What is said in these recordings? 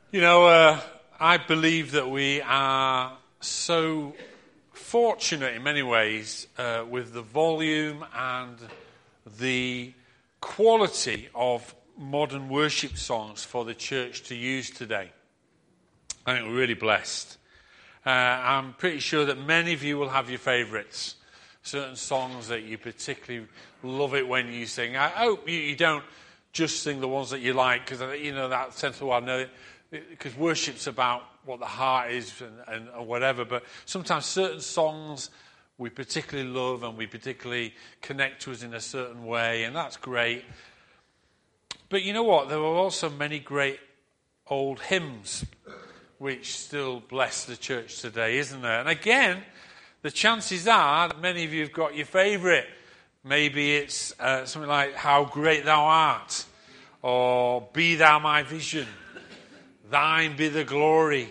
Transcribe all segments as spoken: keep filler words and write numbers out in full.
You know, uh, I believe that we are so fortunate in many ways uh, with the volume and the quality of modern worship songs for the church to use today. I think we're really blessed. Uh, I'm pretty sure that many of you will have your favourites, certain songs that you particularly love it when you sing. I hope you, you don't just sing the ones that you like, because you know that sense of, well, I know it. Because worship's about what the heart is and, and, and whatever, but sometimes certain songs we particularly love and we particularly connect to us in a certain way, and that's great. But you know what? There are also many great old hymns which still bless the church today, isn't there? And again, the chances are that many of you have got your favourite. Maybe it's uh, something like How Great Thou Art, or Be Thou My Vision, Thine be the glory.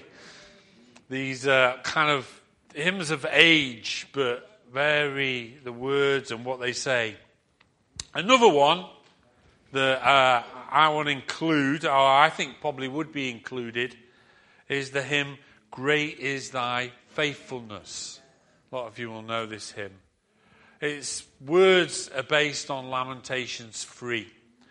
These uh, kind of hymns of age, but vary the words and what they say. Another one that uh, I want to include, or I think probably would be included, is the hymn, Great is Thy Faithfulness. A lot of you will know this hymn. Its words are based on Lamentations three.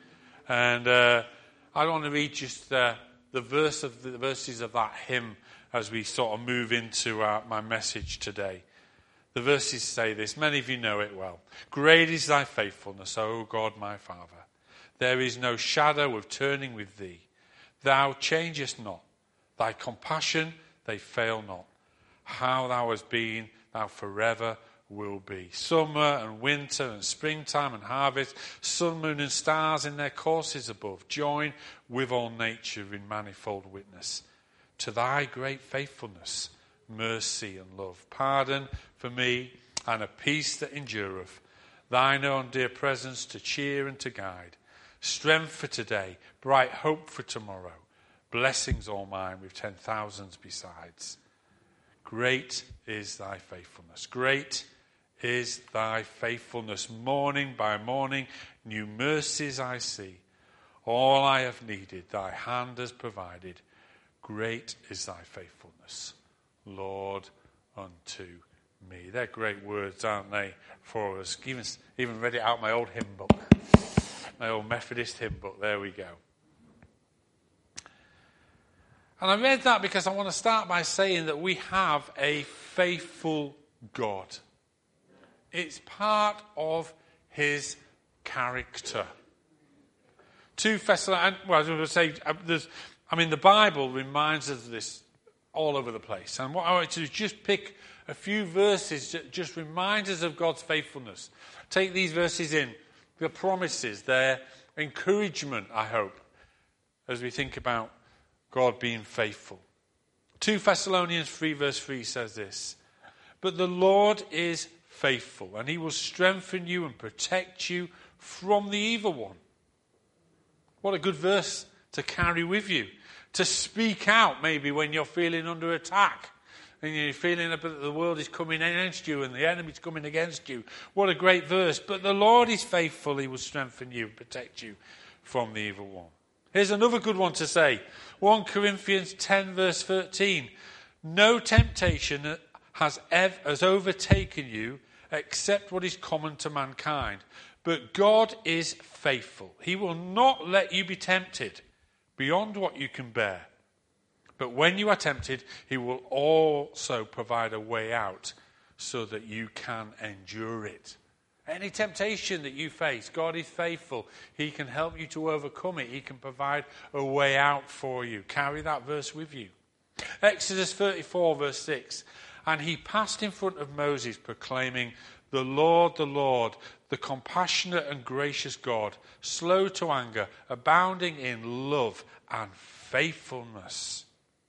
And uh, I want to read just... Uh, The verse of the verses of that hymn as we sort of move into our, my message today. The verses say this. Many of you know it well. Great is thy faithfulness, O God my Father. There is no shadow of turning with thee. Thou changest not. Thy compassion, they fail not. How thou hast been, thou forever will be. Summer and winter and springtime and harvest, sun, moon and stars in their courses above, join with all nature in manifold witness to thy great faithfulness, mercy and love, pardon for me and a peace that endureth, thine own dear presence to cheer and to guide, strength for today, bright hope for tomorrow, blessings all mine with ten thousands besides. Great is thy faithfulness. Great is thy faithfulness. Morning by morning, new mercies I see. All I have needed, thy hand has provided. Great is thy faithfulness, Lord, unto me. They're great words, aren't they, for us? Even, even read it out my old hymn book, my old Methodist hymn book. There we go. And I read that because I want to start by saying that we have a faithful God. It's part of his character. Two Thessalonians, well, I was going to say, there's, I mean, the Bible reminds us of this all over the place. And what I want to do is just pick a few verses that just remind us of God's faithfulness. Take these verses in, their promises, their encouragement, I hope, as we think about God being faithful. Two Thessalonians three verse three says this, but the Lord is faithful, and he will strengthen you and protect you from the evil one. What a good verse to carry with you, to speak out maybe when you're feeling under attack and you're feeling that the world is coming against you and the enemy's coming against you. What a great verse. But the Lord is faithful, he will strengthen you and protect you from the evil one. Here's another good one to say. First Corinthians ten verse thirteen. No temptation has ever has overtaken you except what is common to mankind. But God is faithful. He will not let you be tempted beyond what you can bear. But when you are tempted, he will also provide a way out so that you can endure it. Any temptation that you face, God is faithful. He can help you to overcome it. He can provide a way out for you. Carry that verse with you. Exodus thirty-four verse six. And he passed in front of Moses proclaiming, the Lord, the Lord, the compassionate and gracious God, slow to anger, abounding in love and faithfulness.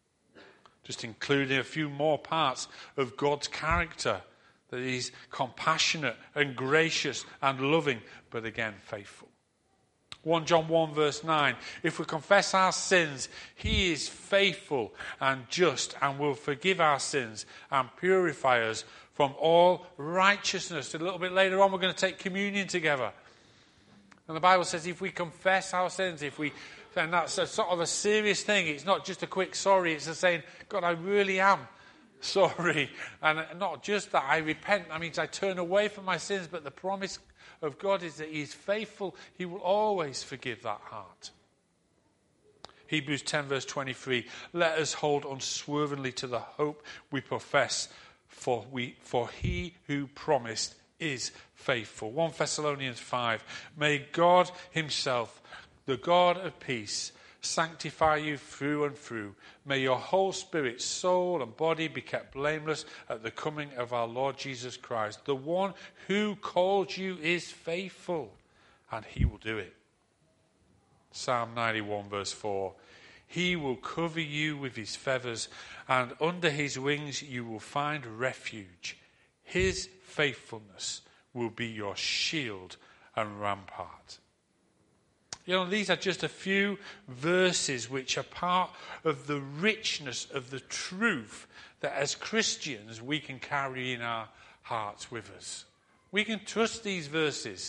Just including a few more parts of God's character. That he's compassionate and gracious and loving, but again, faithful. First John one verse nine, if we confess our sins, he is faithful and just and will forgive our sins and purify us from all righteousness. A little bit later on, we're going to take communion together. And the Bible says if we confess our sins, if we then that's a sort of a serious thing. It's not just a quick sorry. It's a saying, God, I really am sorry. And not just that, I repent. That means I turn away from my sins. But the promise of God is that he's faithful. He will always forgive that heart. Hebrews ten verse twenty-three, let us hold unswervingly to the hope we profess, for we for he who promised is faithful. First Thessalonians five, may God himself, the God of peace, sanctify you through and through. May your whole spirit, soul and body be kept blameless at the coming of our Lord Jesus Christ. The one who called you is faithful, and he will do it. Psalm ninety-one verse four, he will cover you with his feathers, and under his wings you will find refuge. His faithfulness will be your shield and rampart. You know, these are just a few verses which are part of the richness of the truth that as Christians we can carry in our hearts with us. We can trust these verses.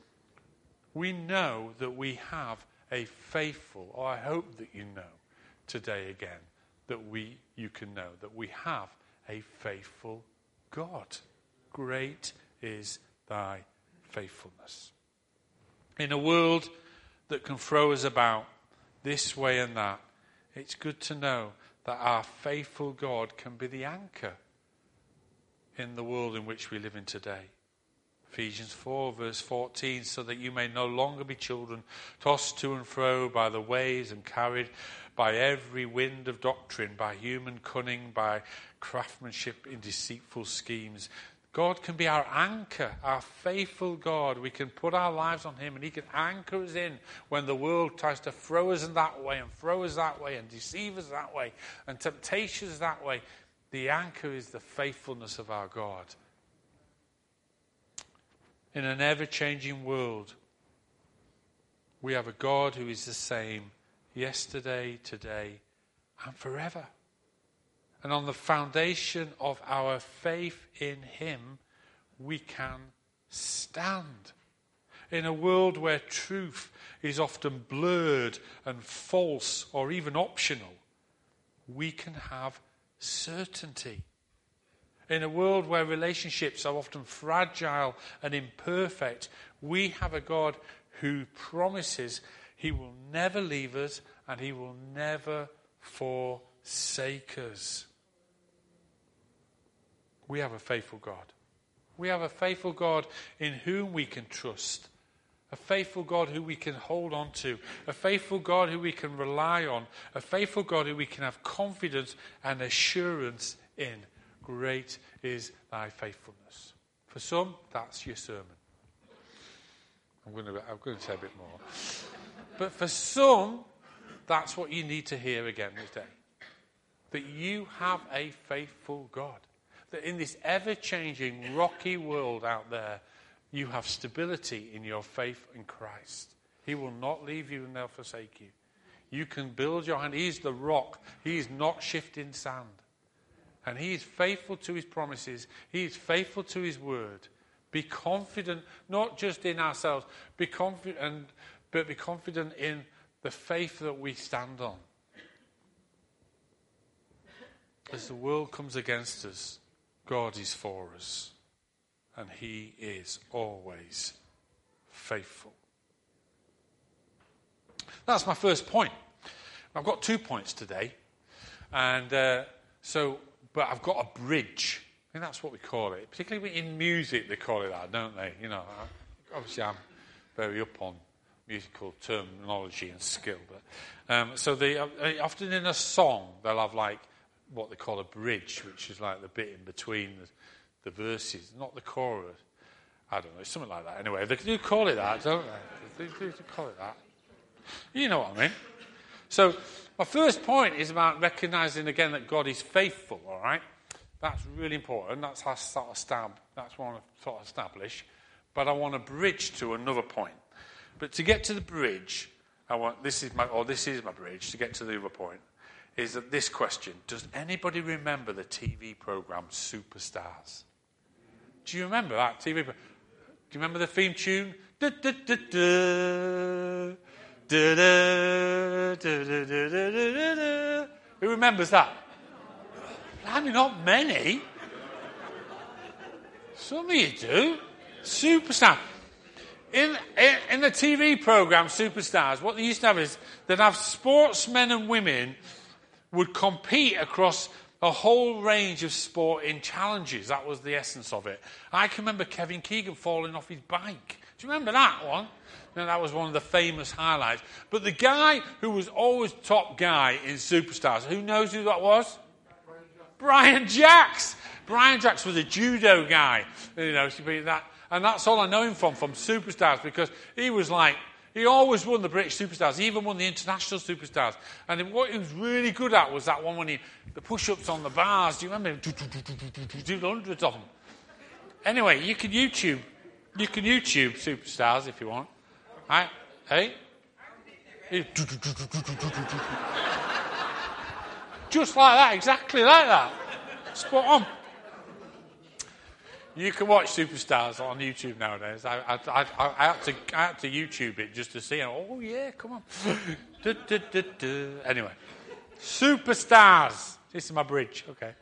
We know that we have a faithful, or I hope that you know today again, that we you can know that we have a faithful God. Great is thy faithfulness. In a world that can throw us about this way and that, it's good to know that our faithful God can be the anchor in the world in which we live in today. Ephesians four verse fourteen, so that you may no longer be children, tossed to and fro by the waves and carried by every wind of doctrine, by human cunning, by craftsmanship in deceitful schemes. God can be our anchor, our faithful God. We can put our lives on him and he can anchor us in when the world tries to throw us in that way and throw us that way and deceive us that way and temptations that way. The anchor is the faithfulness of our God. In an ever-changing world, we have a God who is the same yesterday, today, and forever. And on the foundation of our faith in him, we can stand. In a world where truth is often blurred and false or even optional, we can have certainty. In a world where relationships are often fragile and imperfect, we have a God who promises he will never leave us and he will never forsake us. We have a faithful God. We have a faithful God in whom we can trust. A faithful God who we can hold on to. A faithful God who we can rely on. A faithful God who we can have confidence and assurance in. Great is thy faithfulness. For some, that's your sermon. I'm going to, I'm going to say a bit more. But for some, that's what you need to hear again today. That you have a faithful God. That in this ever-changing, rocky world out there, you have stability in your faith in Christ. He will not leave you and they'll forsake you. You can build your hand. He's the rock. He's not shifting sand. And he is faithful to his promises. He is faithful to his word. Be confident, not just in ourselves, be confident, but be confident in the faith that we stand on. As the world comes against us, God is for us. And he is always faithful. That's my first point. I've got two points today. And uh, so... But I've got a bridge. I think that's what we call it. Particularly in music, they call it that, don't they? You know, obviously I'm very up on musical terminology and skill. But um, so they uh, often in a song they'll have like what they call a bridge, which is like the bit in between the, the verses, not the chorus. I don't know, it's something like that. Anyway, they do call it that, don't they? They do call it that. You know what I mean? So my first point is about recognizing again that God is faithful, all right? That's really important. That's how I sort of stab. That's what I want to sort of establish. But I want to bridge to another point. But to get to the bridge, I want this is my or this is my bridge to get to the other point. Is that this question: does anybody remember the T V program Superstars? Do you remember that T V? Pro- Do you remember the theme tune? Da, da, da, da. Da-da, da-da-da-da-da-da. Who remembers that? I mean, not many. Some of you do. Superstar. In, in, in the T V programme, Superstars, what they used to have is they'd have sportsmen and women would compete across a whole range of sporting challenges. That was the essence of it. I can remember Kevin Keegan falling off his bike. Do you remember that one? No, that was one of the famous highlights. But the guy who was always top guy in Superstars, who knows who that was? Brian Jacks. Brian Jacks was a judo guy. You know, that, and that's all I know him from, from Superstars, because he was like, he always won the British Superstars. He even won the international Superstars. And what he was really good at was that one when he, the push-ups on the bars. Do you remember? Did hundreds of them. Anyway, you can YouTube, you can YouTube Superstars if you want. Right? Hey? Just like that, exactly like that. Spot on. You can watch Superstars on YouTube nowadays. I, I, I, I, had to, I had to YouTube it just to see. Oh, yeah, come on. du, du, du, du. Anyway. Superstars. This is my bridge. Okay.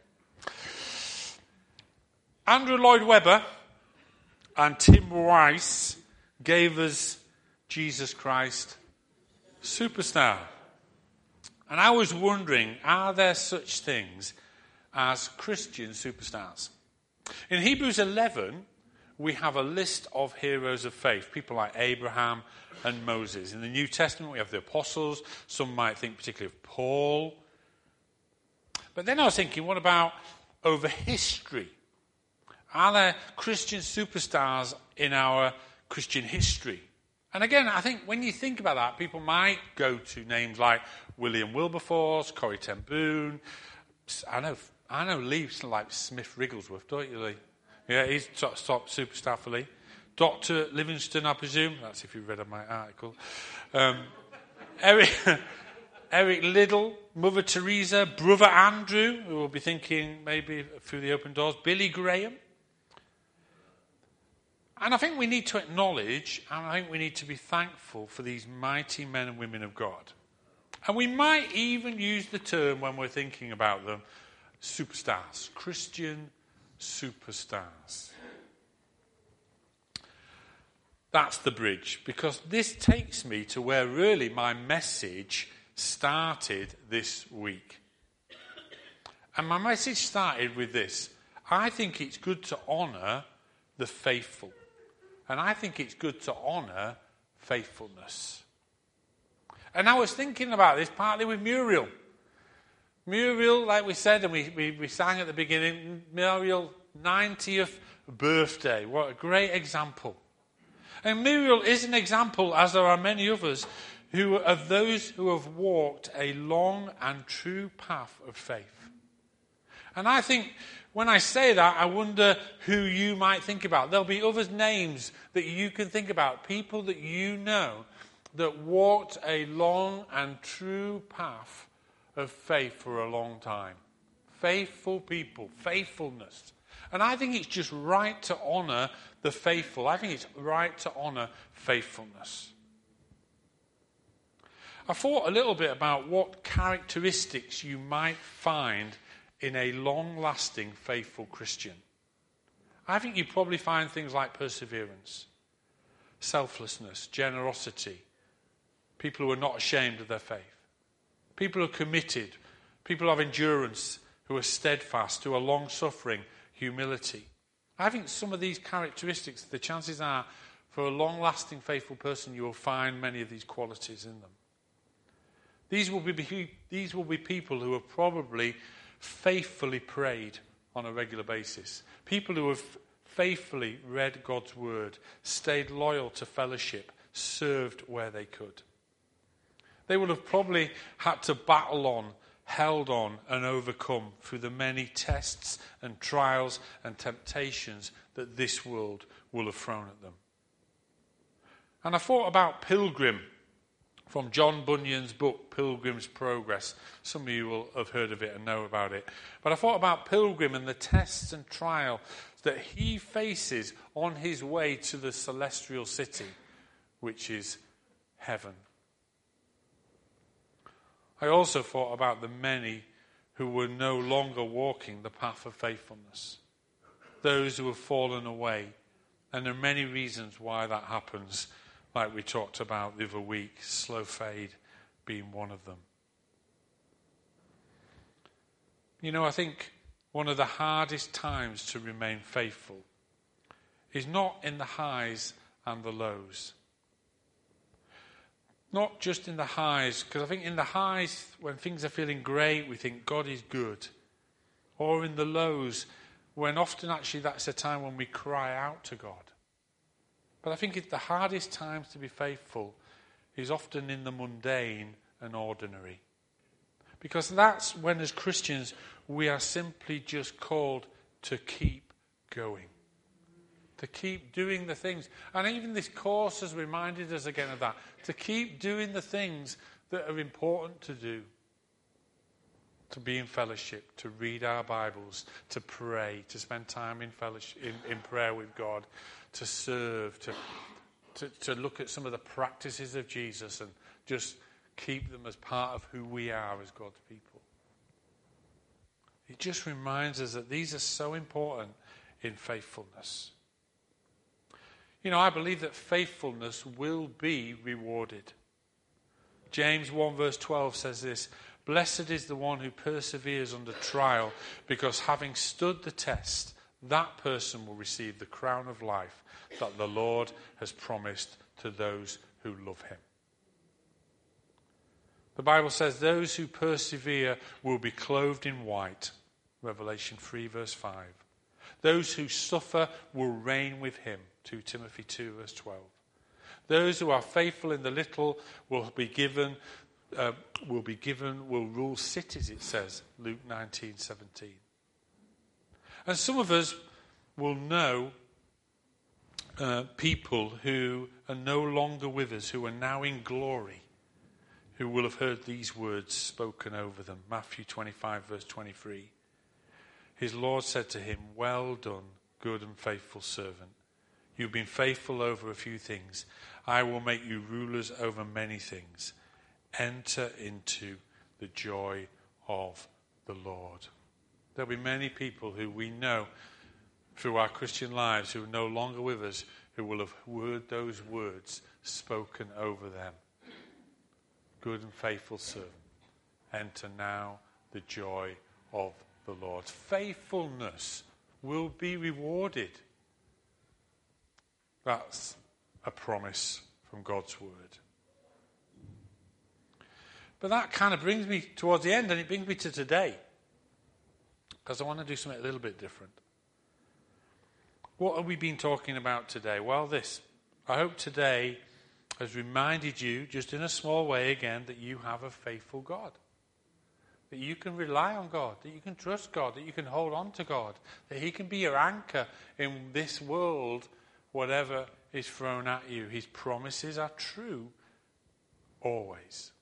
Andrew Lloyd Webber and Tim Rice gave us Jesus Christ Superstar. And I was wondering, are there such things as Christian superstars? In Hebrews eleven, we have a list of heroes of faith, people like Abraham and Moses. In the New Testament, we have the apostles. Some might think particularly of Paul. But then I was thinking, what about over history? Are there Christian superstars in our Christian history? And again, I think when you think about that, people might go to names like William Wilberforce, Corrie ten Boom. I know I know Lee's like Smith Wigglesworth, don't you, Lee? Yeah, he's top, top superstar for Lee. Doctor Livingstone, I presume. That's if you read my article. Um, Eric, Eric Liddell, Mother Teresa, Brother Andrew, who will be thinking maybe through the open doors, Billy Graham. And I think we need to acknowledge, and I think we need to be thankful for these mighty men and women of God. And we might even use the term when we're thinking about them, superstars, Christian superstars. That's the bridge, because this takes me to where really my message started this week. And my message started with this. I think it's good to honour the faithful. And I think it's good to honour faithfulness. And I was thinking about this partly with Muriel. Muriel, like we said, and we, we, we sang at the beginning, Muriel's ninetieth birthday. What a great example. And Muriel is an example, as there are many others, who are of those who have walked a long and true path of faith. And I think when I say that, I wonder who you might think about. There'll be other names that you can think about, people that you know that walked a long and true path of faith for a long time. Faithful people, faithfulness. And I think it's just right to honour the faithful. I think it's right to honour faithfulness. I thought a little bit about what characteristics you might find in a long-lasting, faithful Christian. I think you probably find things like perseverance, selflessness, generosity, people who are not ashamed of their faith, people who are committed, people who have endurance, who are steadfast, who are long-suffering, humility. I think some of these characteristics, the chances are, for a long-lasting, faithful person, you will find many of these qualities in them. These will be, these will be people who have probably faithfully prayed on a regular basis. People who have faithfully read God's word, stayed loyal to fellowship, served where they could. They will have probably had to battle on, held on and overcome through the many tests and trials and temptations that this world will have thrown at them. And I thought about Pilgrim from John Bunyan's book, Pilgrim's Progress. Some of you will have heard of it and know about it. But I thought about Pilgrim and the tests and trials that he faces on his way to the celestial city, which is heaven. I also thought about the many who were no longer walking the path of faithfulness, those who have fallen away. And there are many reasons why that happens, like we talked about the other week, slow fade being one of them. You know, I think one of the hardest times to remain faithful is not in the highs and the lows. Not just in the highs, because I think in the highs, when things are feeling great, we think God is good. Or in the lows, when often actually that's a time when we cry out to God. But I think it, the hardest times to be faithful is often in the mundane and ordinary. Because that's when, as Christians, we are simply just called to keep going. To keep doing the things. And even this course has reminded us again of that. To keep doing the things that are important to do. To be in fellowship, to read our Bibles, to pray, to spend time in fellowship, in, in prayer with God, to serve, to, to to look at some of the practices of Jesus and just keep them as part of who we are as God's people. It just reminds us that these are so important in faithfulness. You know, I believe that faithfulness will be rewarded. James one verse twelve says this, "Blessed is the one who perseveres under trial, because having stood the test, that person will receive the crown of life that the Lord has promised to those who love him." The Bible says those who persevere will be clothed in white. Revelation three verse five. Those who suffer will reign with him. Second Timothy two verse twelve. Those who are faithful in the little will be given Uh, will be given, will rule cities, it says, Luke nineteen seventeen. And some of us will know uh, people who are no longer with us, who are now in glory, who will have heard these words spoken over them. Matthew twenty-five verse twenty-three. His Lord said to him, "Well done, good and faithful servant. You've been faithful over a few things. I will make you rulers over many things. Enter into the joy of the Lord." There'll be many people who we know through our Christian lives who are no longer with us, who will have heard those words spoken over them. Good and faithful servant, enter now the joy of the Lord. Faithfulness will be rewarded. That's a promise from God's word. But that kind of brings me towards the end, and it brings me to today. Because I want to do something a little bit different. What have we been talking about today? Well, this. I hope today has reminded you, just in a small way again, that you have a faithful God. That you can rely on God, that you can trust God, that you can hold on to God, that he can be your anchor in this world, whatever is thrown at you. His promises are true always.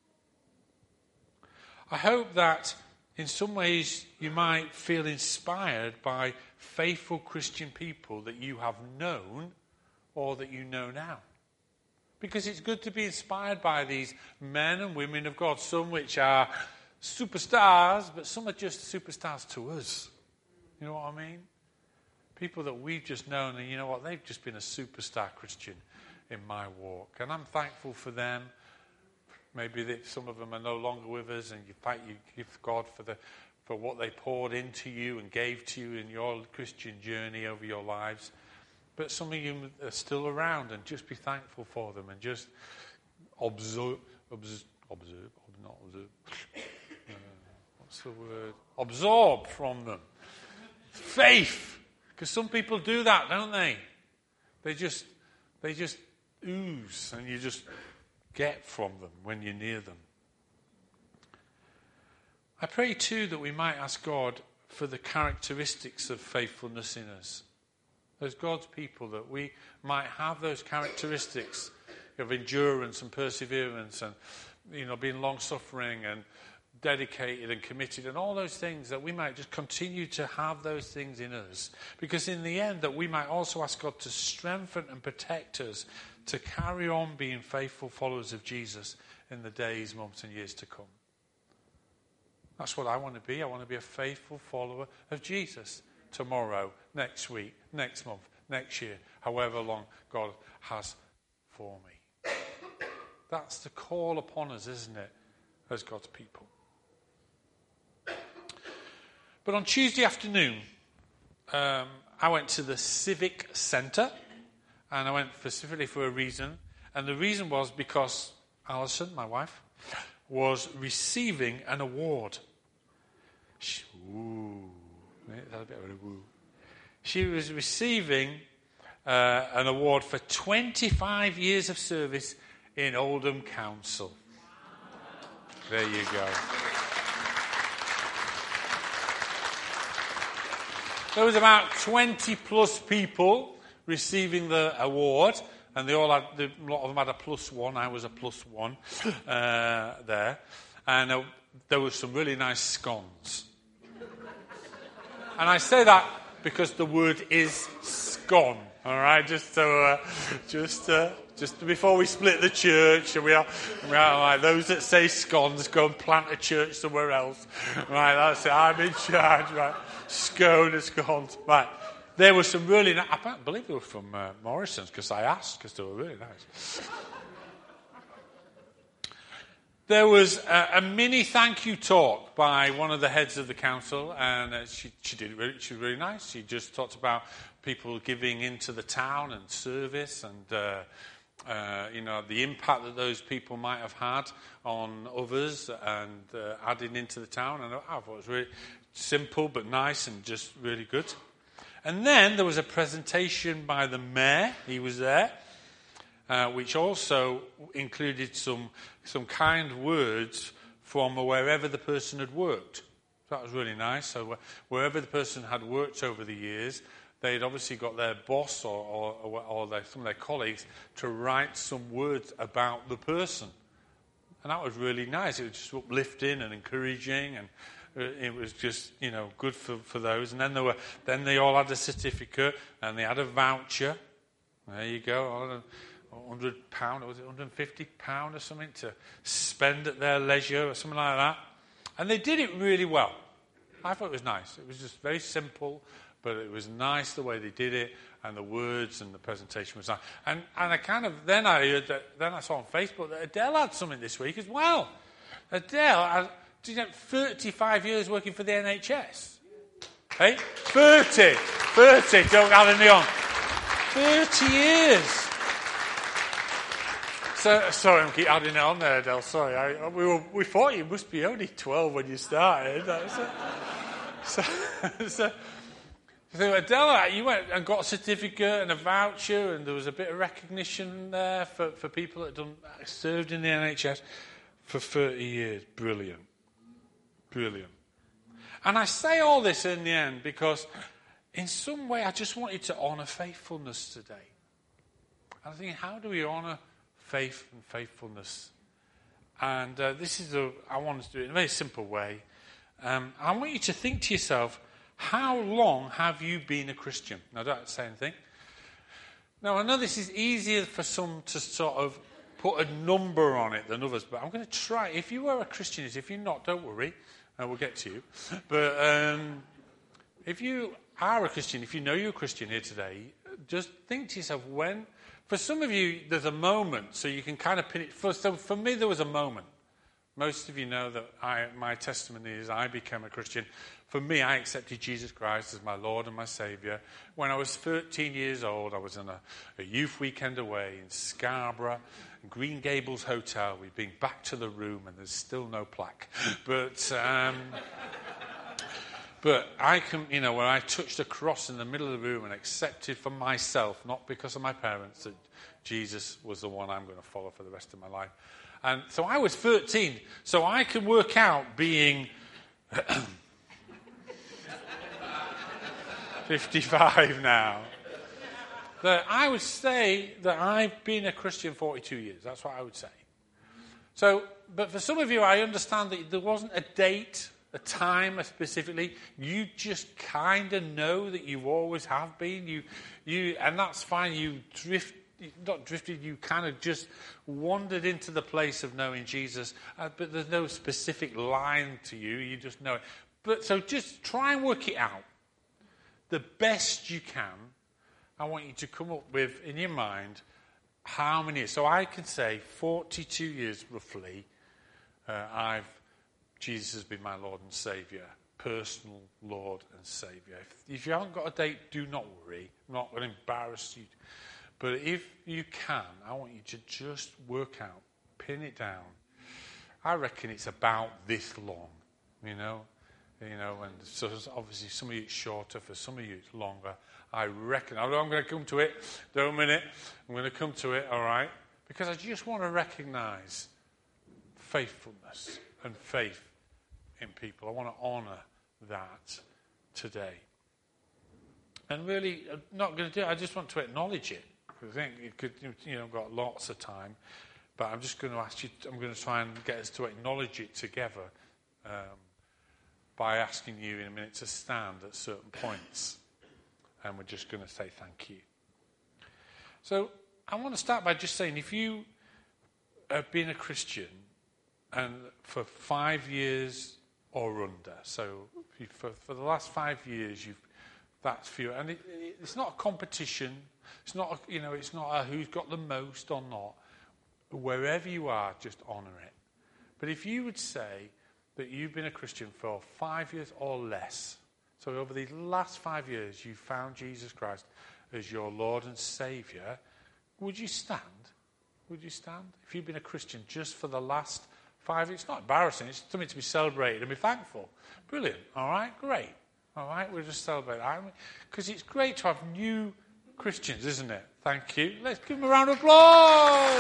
I hope that in some ways you might feel inspired by faithful Christian people that you have known or that you know now. Because it's good to be inspired by these men and women of God, some which are superstars, but some are just superstars to us. You know what I mean? People that we've just known, and you know what, they've just been a superstar Christian in my walk. And I'm thankful for them. Maybe they, some of them are no longer with us, and you thank you give God for the for what they poured into you and gave to you in your Christian journey over your lives. But some of you are still around, and just be thankful for them, and just observe, observe, observe not observe. Uh, what's the word? Absorb from them faith, because some people do that, don't they? They just they just ooze, and you just get from them when you're near them. I pray too that we might ask God for the characteristics of faithfulness in us. As God's people, that we might have those characteristics of endurance and perseverance and, you know, being long-suffering and dedicated and committed and all those things, that we might just continue to have those things in us. Because in the end, that we might also ask God to strengthen and protect us to carry on being faithful followers of Jesus in the days, months and years to come. That's what I want to be. I want to be a faithful follower of Jesus tomorrow, next week, next month, next year, however long God has for me. That's the call upon us, isn't it, as God's people? But on Tuesday afternoon, um, I went to the Civic Centre, and I went specifically for a reason. And the reason was because Alison, my wife, was receiving an award. She, ooh, that a bit of a woo. She was receiving uh, an award for twenty-five years of service in Oldham Council. There you go. There was about twenty plus people receiving the award, and they all had, a lot of them had a plus one. I was a plus one uh, there. And uh, there were some really nice scones. And I say that because the word is scone, all right? Just so, uh, just, uh, just before we split the church, and we are, we are like those that say scones, go and plant a church somewhere else, right? That's it. I'm in charge, right? Scone and scones, right? There were some really nice. I can't believe they were from uh, Morrison's because I asked because they were really nice. There was a, a mini thank you talk by one of the heads of the council, and uh, she, she did it really, she was really nice. She just talked about people giving into the town and service, and uh, uh, you know the impact that those people might have had on others, and uh, adding into the town. And I thought it was really simple but nice and just really good. And then there was a presentation by the mayor. He was there. Uh, which also included some some kind words from wherever the person had worked. So that was really nice. So wherever the person had worked over the years, they'd obviously got their boss or, or, or their, some of their colleagues to write some words about the person. And that was really nice. It was just uplifting and encouraging, and it was just, you know, good for, for those. And then there were then they all had a certificate and they had a voucher. There you go. one hundred pounds, or was it one hundred fifty pounds or something to spend at their leisure or something like that. And they did it really well. I thought it was nice. It was just very simple, but it was nice the way they did it, and the words and the presentation was nice. And and I kind of, then I heard that, then I saw on Facebook that Adele had something this week as well. Adele had, did you know, thirty-five years working for the N H S. Hey? thirty. thirty, don't add any on. thirty years. So, sorry, I'm keep adding it on there, Adele. Sorry, I, we were, we thought you must be only twelve when you started. So, so, so Adele, you went and got a certificate and a voucher, and there was a bit of recognition there for, for people that had done served in the N H S for thirty years. Brilliant, brilliant. And I say all this in the end because, in some way, I just wanted to honour faithfulness today. And I'm thinking, how do we honour faith and faithfulness? And uh, this is a, I want to do it in a very simple way. Um, I want you to think to yourself, how long have you been a Christian? Now, don't say anything. Now, I know this is easier for some to sort of put a number on it than others, but I'm going to try. If you are a Christian, if you're not, don't worry. Uh, we'll get to you. But um, if you are a Christian, if you know you're a Christian here today, just think to yourself, when... For some of you, there's a moment, so you can kind of pin it. For, so for me, there was a moment. Most of you know that I, my testimony is I became a Christian. For me, I accepted Jesus Christ as my Lord and my Saviour. When I was thirteen years old, I was on a, a youth weekend away in Scarborough, in Green Gables Hotel. We've been back to the room, and there's still no plaque. But... Um, But I can, you know, when I touched a cross in the middle of the room and accepted for myself, not because of my parents, that Jesus was the one I'm going to follow for the rest of my life. And so I was thirteen, so I can work out being fifty-five now, that I would say that I've been a Christian forty-two years. That's what I would say. So, but for some of you, I understand that there wasn't a date, a time specifically. You just kind of know that you always have been. You, you, and that's fine. You drift not drifted, you kind of just wandered into the place of knowing Jesus, uh, but there's no specific line to you, you just know it. But so just try and work it out. The best you can, I want you to come up with, in your mind, how many years. So I can say forty-two years roughly, uh, I've, Jesus has been my Lord and Saviour, personal Lord and Saviour. If, if you haven't got a date, do not worry. I'm not going to embarrass you. But if you can, I want you to just work out, pin it down. I reckon it's about this long, you know. You know, and so obviously some of you it's shorter, for some of you it's longer. I reckon, I'm going to come to it, don't a minute, I'm going to come to it, all right? Because I just want to recognise faithfulness and faith in people. I want to honour that today. And really, I'm not going to do it, I just want to acknowledge it. I think it could, you know, got lots of time, but I'm just going to ask you, I'm going to try and get us to acknowledge it together. Um, by asking you in a minute to stand at certain points. And we're just going to say thank you. So I want to start by just saying, if you have been a Christian and for five years or under, so if for, for the last five years, you've that's for you. And it, it, it's not a competition. It's not, a, you know, it's not a who's got the most or not. Wherever you are, just honour it. But if you would say that you've been a Christian for five years or less, so over these last five years you found Jesus Christ as your Lord and Saviour, would you stand? Would you stand? If you've been a Christian just for the last five years, it's not embarrassing, it's something to be celebrated and be thankful. Brilliant, all right, great. All right, we'll just celebrate that. Because it's great to have new Christians, isn't it? Thank you. Let's give them a round of applause.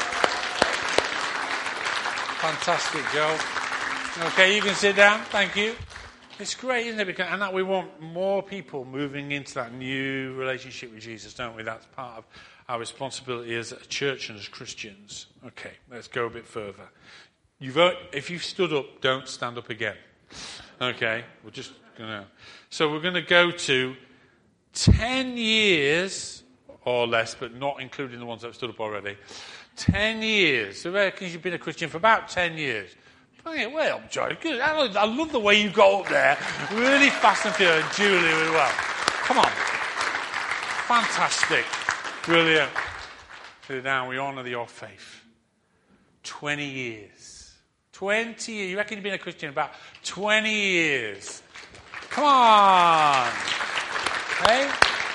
Fantastic, Joe. Okay, you can sit down. Thank you. It's great, isn't it? Because, and that we want more people moving into that new relationship with Jesus, don't we? That's part of our responsibility as a church and as Christians. Okay, let's go a bit further. You've, if you've stood up, don't stand up again. Okay, we're just going to... So we're going to go to ten years or less, but not including the ones that have stood up already. ten years. So because you've been a Christian for about ten years. Well, Joy, good. I love the way you got up there. Really fast and furious. And Julie, really well. Come on. Fantastic. Brilliant. Sit down. We honour your faith. twenty years. twenty years. You reckon you've been a Christian about twenty years. Come on. Hey?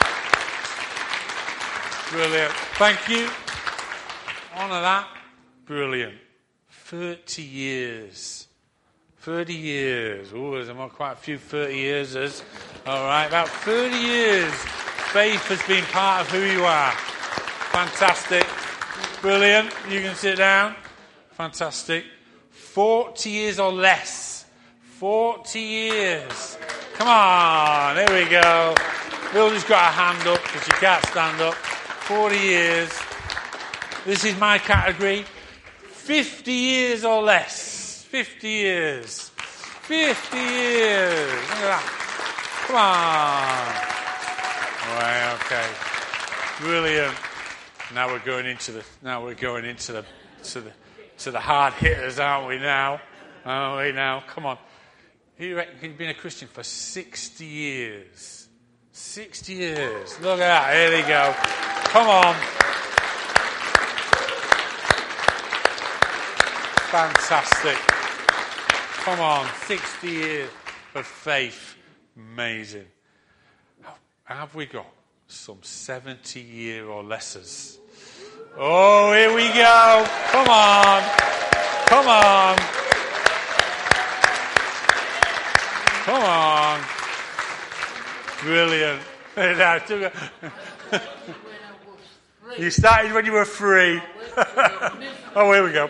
Brilliant. Thank you. Honour that. Brilliant. thirty years. thirty years. Oh, there's quite a few thirty years. All right, about thirty years. Faith has been part of who you are. Fantastic. Brilliant. You can sit down. Fantastic. forty years or less. forty years. Come on. There we go. Bill just got a hand up because you can't stand up. forty years. This is my category. fifty years or less. fifty years. fifty years. Look at that. Come on. Right, okay. Brilliant. Now we're going into the now we're going into the to the to the hard hitters, aren't we now? Aren't we now? Come on. You reckon you've been a Christian for sixty years. sixty years. Look at that. Here they go. Come on. Fantastic. Come on, sixty years of faith. Amazing. Have we got some seventy year or lessers? Oh, here we go. Come on. Come on. Come on. Brilliant. You started when you were three. Oh, here we go.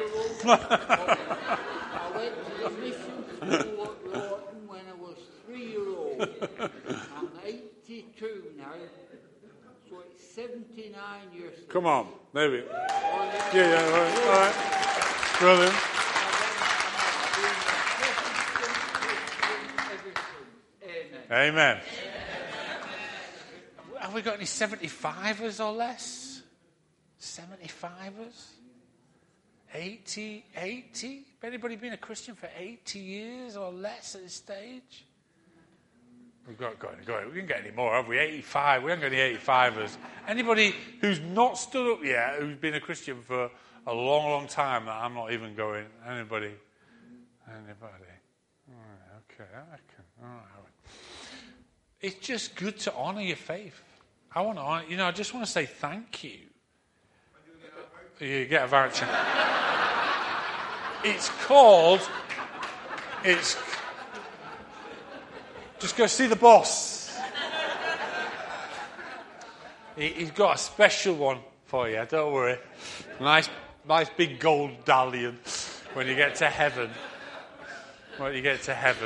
I went to the mission school at Lawton when I was three years old. I'm eighty-two now, so it's seventy-nine years ago. Come on, there we go. Yeah, yeah, all right. All right. Brilliant. Amen. Amen. Have we got any seventy-fivers or less? seventy-fivers? eighty? eighty? Anybody been a Christian for eighty years or less at this stage? We've got, got, got we didn't get any more, have we? eighty-five. We haven't got any eighty-fivers. Anybody who's not stood up yet, who's been a Christian for a long, long time, that I'm not even going. Anybody? Anybody? All right, okay, I reckon. All right. It's just good to honour your faith. I want to honour, you know, I just want to say thank you. You get a voucher. It's called, it's, just go see the boss. He, he's got a special one for you, don't worry. Nice, nice big gold medallion when you get to heaven. When you get to heaven.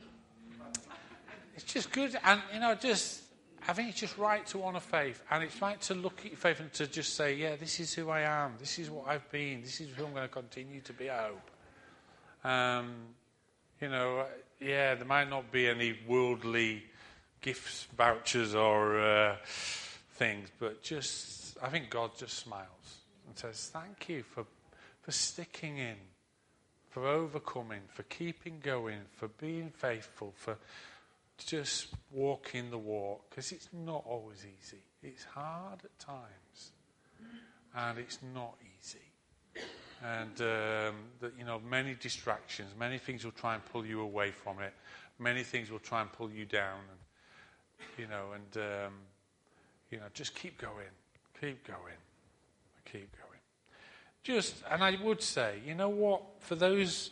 It's just good, and, you know, just, I think it's just right to honour faith, and it's right to look at your faith and to just say, yeah, this is who I am, this is what I've been, this is who I'm going to continue to be, I hope. Um, you know, yeah, there might not be any worldly gifts, vouchers, or uh, things, but just, I think God just smiles and says, thank you for, for sticking in, for overcoming, for keeping going, for being faithful, for just walking the walk, because it's not always easy. It's hard at times, and it's not easy. And um, that, you know, many distractions, many things will try and pull you away from it. Many things will try and pull you down, and you know, and um, you know, just keep going, keep going, keep going. Just, and I would say, you know what, for those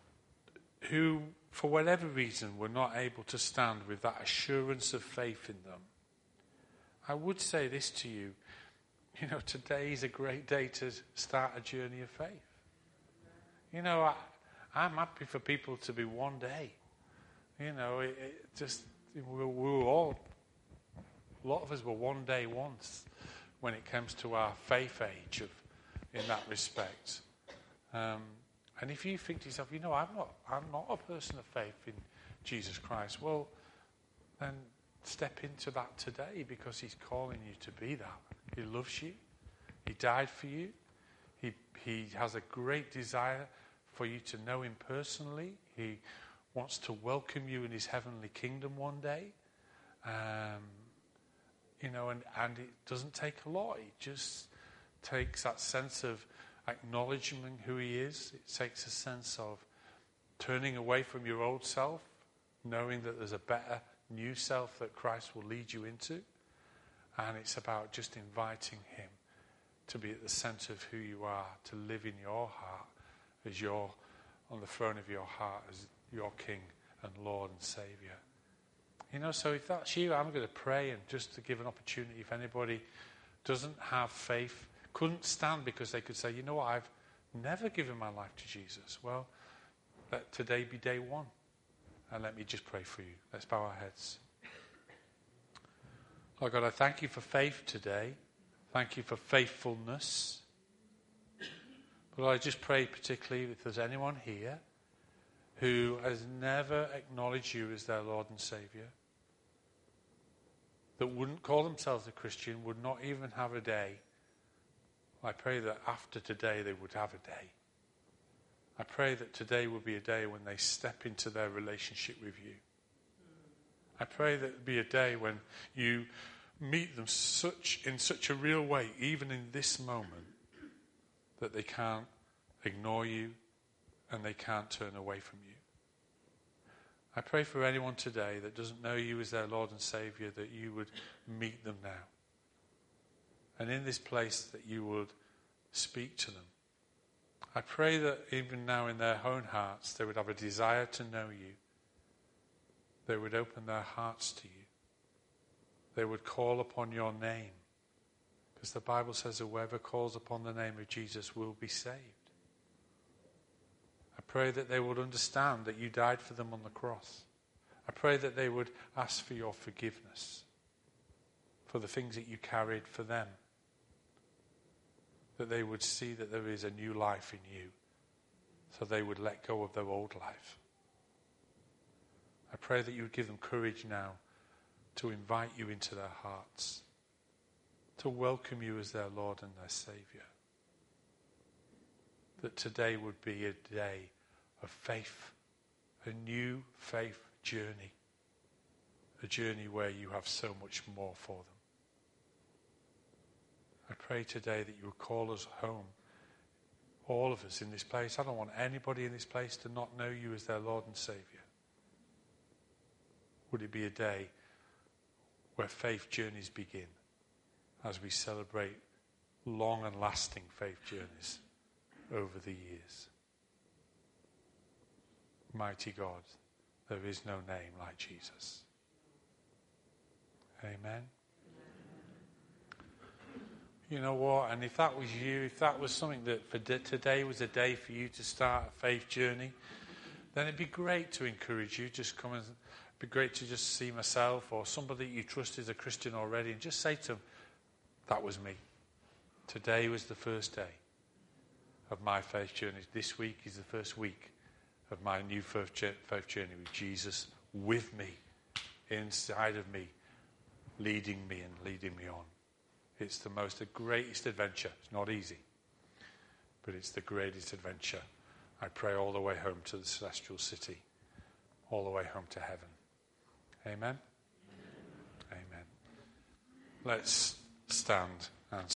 who, for whatever reason, were not able to stand with that assurance of faith in them, I would say this to you. You know, today is a great day to start a journey of faith. You know, I, I'm happy for people to be one day. You know, it, it just, we were all, a lot of us were one day once when it comes to our faith age of, in that respect. Um, and if you think to yourself, you know, I'm not, I'm not a person of faith in Jesus Christ, well, then step into that today, because he's calling you to be that. He loves you. He died for you. He he has a great desire for you to know him personally. He wants to welcome you in his heavenly kingdom one day. Um, you know, and, and it doesn't take a lot. It just takes that sense of acknowledging who he is. It takes a sense of turning away from your old self, knowing that there's a better new self that Christ will lead you into. And it's about just inviting him to be at the centre of who you are, to live in your heart as you're on the throne of your heart as your King and Lord and Saviour. You know, so if that's you, I'm going to pray, and just to give an opportunity, if anybody doesn't have faith, couldn't stand because they could say, you know what, I've never given my life to Jesus. Well, let today be day one. And let me just pray for you. Let's bow our heads. Lord God, I thank you for faith today. Thank you for faithfulness. But Lord, I just pray particularly if there's anyone here who has never acknowledged you as their Lord and Saviour, that wouldn't call themselves a Christian, would not even have a day, I pray that after today they would have a day. I pray that today will be a day when they step into their relationship with you. I pray that it will be a day when you meet them such in such a real way, even in this moment, that they can't ignore you and they can't turn away from you. I pray for anyone today that doesn't know you as their Lord and Saviour, that you would meet them now. And in this place that you would speak to them. I pray that even now in their own hearts they would have a desire to know you. They would open their hearts to you. They would call upon your name. Because the Bible says that whoever calls upon the name of Jesus will be saved. I pray that they would understand that you died for them on the cross. I pray that they would ask for your forgiveness for the things that you carried for them. That they would see that there is a new life in you, so they would let go of their old life. I pray that you would give them courage now to invite you into their hearts, to welcome you as their Lord and their Saviour. That today would be a day of faith, a new faith journey, a journey where you have so much more for them. I pray today that you will call us home, all of us in this place. I don't want anybody in this place to not know you as their Lord and Saviour. Would it be a day where faith journeys begin as we celebrate long and lasting faith journeys over the years? Mighty God, there is no name like Jesus. Amen. You know what? And if that was you, if that was something that for today was a day for you to start a faith journey, then it'd be great to encourage you. Just come and it'd be great to just see myself or somebody you trust is a Christian already and just say to them, that was me. Today was the first day of my faith journey. This week is the first week of my new faith journey with Jesus with me, inside of me, leading me and leading me on. It's the most, the greatest adventure. It's not easy, but it's the greatest adventure. I pray all the way home to the celestial city, all the way home to heaven. Amen? Amen. Amen. Let's stand.